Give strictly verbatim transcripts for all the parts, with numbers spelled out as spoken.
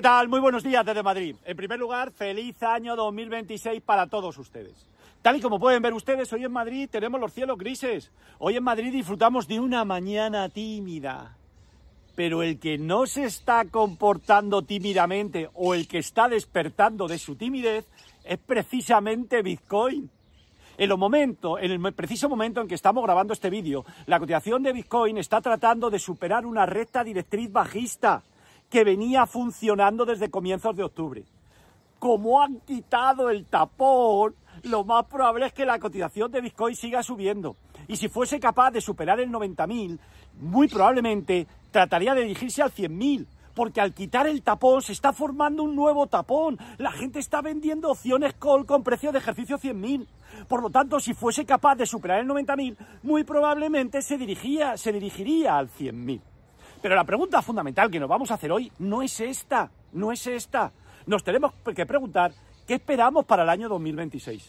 tal? Muy buenos días desde Madrid. En primer lugar, feliz año dos mil veintiséis para todos ustedes. Tal y como pueden ver ustedes, hoy en Madrid tenemos los cielos grises. Hoy en Madrid disfrutamos de una mañana tímida. Pero el que no se está comportando tímidamente o el que está despertando de su timidez es precisamente Bitcoin. En, los momentos, en el preciso momento en que estamos grabando este vídeo, la cotización de Bitcoin está tratando de superar una recta directriz bajista que venía funcionando desde comienzos de octubre. Como han quitado el tapón, lo más probable es que la cotización de Bitcoin siga subiendo. Y si fuese capaz de superar el noventa mil, muy probablemente trataría de dirigirse al cien mil. Porque al quitar el tapón se está formando un nuevo tapón. La gente está vendiendo opciones call con precio de ejercicio cien mil. Por lo tanto, si fuese capaz de superar el noventa mil, muy probablemente se, dirigía, se dirigiría al cien mil. Pero la pregunta fundamental que nos vamos a hacer hoy no es esta, no es esta. Nos tenemos que preguntar qué esperamos para el año dos mil veintiséis.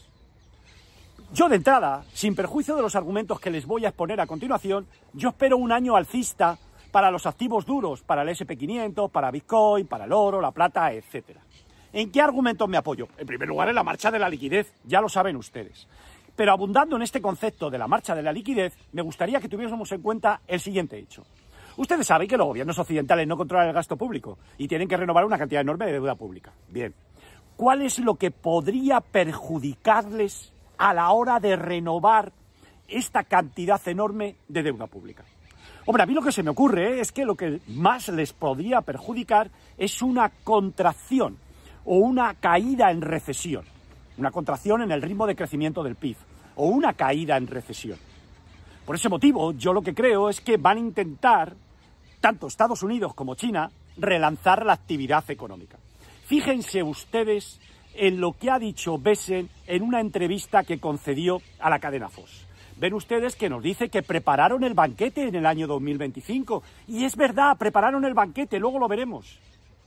Yo de entrada, sin perjuicio de los argumentos que les voy a exponer a continuación, yo espero un año alcista para los activos duros, para el ese and pe quinientos, para Bitcoin, para el oro, la plata, etcétera. ¿En qué argumentos me apoyo? En primer lugar, en la marcha de la liquidez, ya lo saben ustedes. Pero abundando en este concepto de la marcha de la liquidez, me gustaría que tuviésemos en cuenta el siguiente hecho. Ustedes saben que los gobiernos occidentales no controlan el gasto público y tienen que renovar una cantidad enorme de deuda pública. Bien, ¿cuál es lo que podría perjudicarles a la hora de renovar esta cantidad enorme de deuda pública? Hombre, a mí lo que se me ocurre es que lo que más les podría perjudicar es una contracción o una caída en recesión. Una contracción en el ritmo de crecimiento del P I B o una caída en recesión. Por ese motivo, yo lo que creo es que van a intentar, tanto Estados Unidos como China, relanzar la actividad económica. Fíjense ustedes en lo que ha dicho Besen en una entrevista que concedió a la cadena Fox. Ven ustedes que nos dice que prepararon el banquete en el año dos mil veinticinco. Y es verdad, prepararon el banquete, luego lo veremos,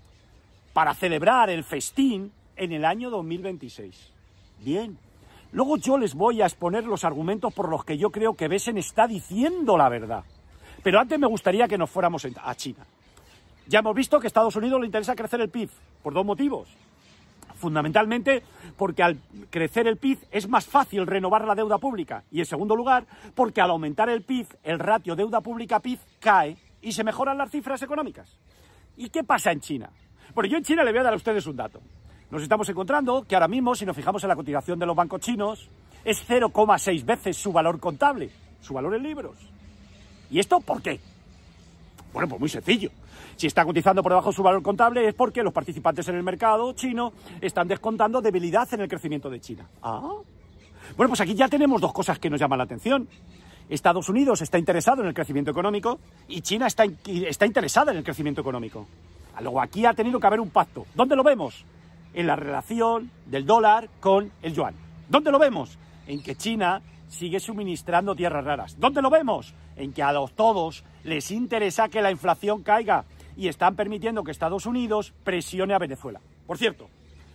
para celebrar el festín en el año dos mil veintiséis. Bien. Luego yo les voy a exponer los argumentos por los que yo creo que Besen está diciendo la verdad. Pero antes me gustaría que nos fuéramos a China. Ya hemos visto que a Estados Unidos le interesa crecer el P I B por dos motivos. Fundamentalmente porque al crecer el P I B es más fácil renovar la deuda pública. Y en segundo lugar, porque al aumentar el P I B, el ratio deuda pública-P I B cae y se mejoran las cifras económicas. ¿Y qué pasa en China? Bueno, yo en China le voy a dar a ustedes un dato. Nos estamos encontrando que ahora mismo, si nos fijamos en la cotización de los bancos chinos, es cero coma seis veces su valor contable, su valor en libros. ¿Y esto por qué? Bueno, pues muy sencillo. Si está cotizando por debajo de su valor contable es porque los participantes en el mercado chino están descontando debilidad en el crecimiento de China. Ah. Bueno, pues aquí ya tenemos dos cosas que nos llaman la atención. Estados Unidos está interesado en el crecimiento económico y China está, está interesada en el crecimiento económico. Luego aquí ha tenido que haber un pacto. ¿Dónde lo vemos? En la relación del dólar con el yuan. ¿Dónde lo vemos? En que China sigue suministrando tierras raras. ¿Dónde lo vemos? En que a los todos les interesa que la inflación caiga y están permitiendo que Estados Unidos presione a Venezuela. Por cierto,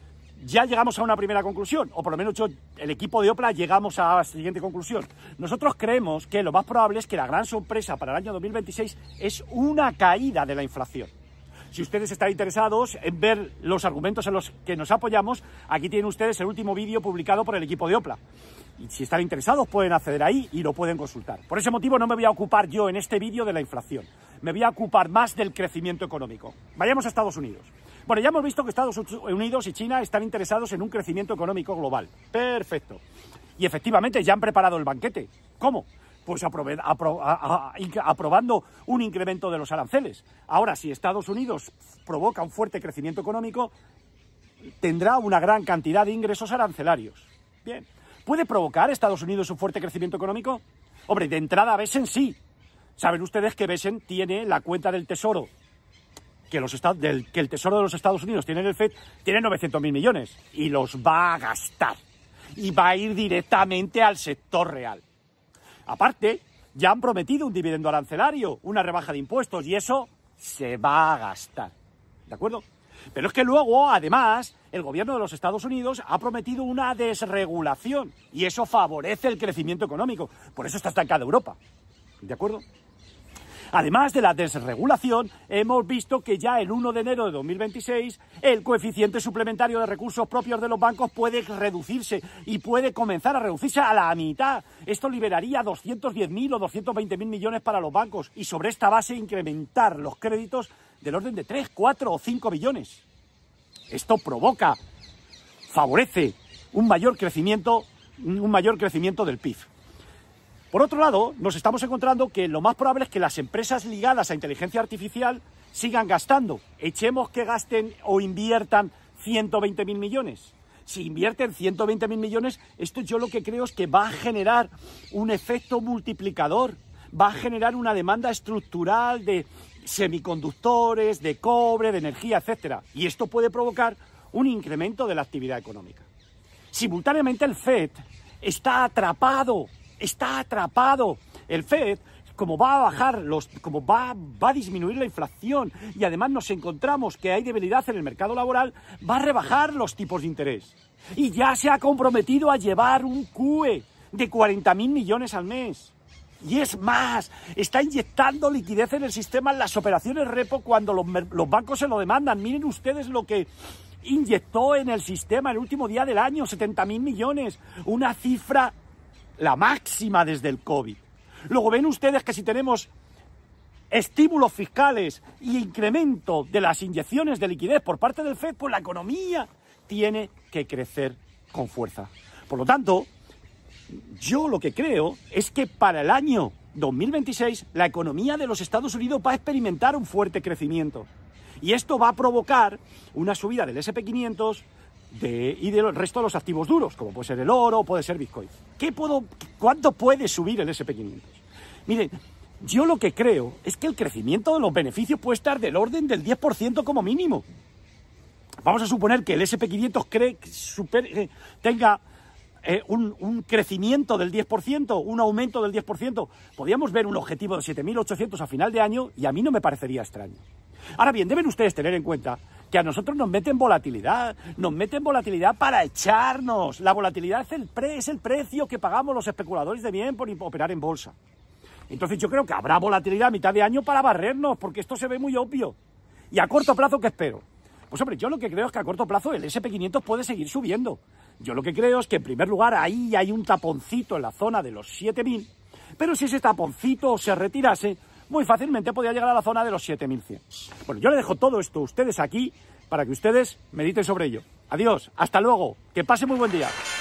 ya llegamos a una primera conclusión, o por lo menos yo, el equipo de Opla, llegamos a la siguiente conclusión. Nosotros creemos que lo más probable es que la gran sorpresa para el año dos mil veintiséis es una caída de la inflación. Si ustedes están interesados en ver los argumentos en los que nos apoyamos, aquí tienen ustedes el último vídeo publicado por el equipo de Opla. Y si están interesados pueden acceder ahí y lo pueden consultar. Por ese motivo no me voy a ocupar yo en este vídeo de la inflación. Me voy a ocupar más del crecimiento económico. Vayamos a Estados Unidos. Bueno, ya hemos visto que Estados Unidos y China están interesados en un crecimiento económico global. Perfecto. Y efectivamente ya han preparado el banquete. ¿Cómo? Pues aprove- apro- a- a- aprobando un incremento de los aranceles. Ahora, si Estados Unidos provoca un fuerte crecimiento económico, tendrá una gran cantidad de ingresos arancelarios. Bien. ¿Puede provocar Estados Unidos un fuerte crecimiento económico? Hombre, de entrada Besen sí. Saben ustedes que Besen tiene la cuenta del Tesoro, que, los estados, del, que el Tesoro de los Estados Unidos tiene en el F E D, tiene novecientos mil millones y los va a gastar. Y va a ir directamente al sector real. Aparte, ya han prometido un dividendo arancelario, una rebaja de impuestos, y eso se va a gastar. ¿De acuerdo? Pero es que luego, además, el gobierno de los Estados Unidos ha prometido una desregulación, y eso favorece el crecimiento económico. Por eso está estancada Europa. ¿De acuerdo? Además de la desregulación, hemos visto que ya el uno de enero de dos mil veintiséis el coeficiente suplementario de recursos propios de los bancos puede reducirse y puede comenzar a reducirse a la mitad. Esto liberaría doscientos diez mil o doscientos veinte mil millones para los bancos y sobre esta base incrementar los créditos del orden de tres, cuatro o cinco billones. Esto provoca, favorece un mayor crecimiento, un mayor crecimiento del P I B. Por otro lado, nos estamos encontrando que lo más probable es que las empresas ligadas a inteligencia artificial sigan gastando. Echemos que gasten o inviertan ciento veinte mil millones. Si invierten ciento veinte mil millones, esto yo lo que creo es que va a generar un efecto multiplicador, va a generar una demanda estructural de semiconductores, de cobre, de energía, etcétera. Y esto puede provocar un incremento de la actividad económica. Simultáneamente el F E D está atrapado. Está atrapado. El F E D, como va a bajar los, como va, va a disminuir la inflación y además nos encontramos que hay debilidad en el mercado laboral, va a rebajar los tipos de interés. Y ya se ha comprometido a llevar un Q E de cuarenta mil millones al mes. Y es más, está inyectando liquidez en el sistema en las operaciones repo cuando los, los bancos se lo demandan. Miren ustedes lo que inyectó en el sistema el último día del año, setenta mil millones. Una cifra la máxima desde el COVID. Luego ven ustedes que si tenemos estímulos fiscales y incremento de las inyecciones de liquidez por parte del F E D, pues la economía tiene que crecer con fuerza. Por lo tanto, yo lo que creo es que para el año dos mil veintiséis la economía de los Estados Unidos va a experimentar un fuerte crecimiento. Y esto va a provocar una subida del ese and pe quinientos De, y del resto de los activos duros, como puede ser el oro, puede ser Bitcoin. ¿Qué puedo, ¿Cuánto puede subir el ese and pe quinientos? Miren, yo lo que creo es que el crecimiento de los beneficios puede estar del orden del diez por ciento como mínimo. Vamos a suponer que el ese and pe quinientos cree, super, eh, tenga eh, un, un crecimiento del diez por ciento, un aumento del diez por ciento. Podríamos ver un objetivo de siete mil ochocientos a final de año y a mí no me parecería extraño. Ahora bien, deben ustedes tener en cuenta que a nosotros nos meten volatilidad, nos meten volatilidad para echarnos. La volatilidad es el, pre, es el precio que pagamos los especuladores de bien por operar en bolsa. Entonces yo creo que habrá volatilidad a mitad de año para barrernos, porque esto se ve muy obvio. ¿Y a corto plazo qué espero? Pues hombre, yo lo que creo es que a corto plazo el ese and pe quinientos puede seguir subiendo. Yo lo que creo es que en primer lugar ahí hay un taponcito en la zona de los siete mil, pero si ese taponcito se retirase, muy fácilmente podría llegar a la zona de los siete mil cien. Bueno, yo le dejo todo esto a ustedes aquí para que ustedes mediten sobre ello. Adiós, hasta luego, que pase muy buen día.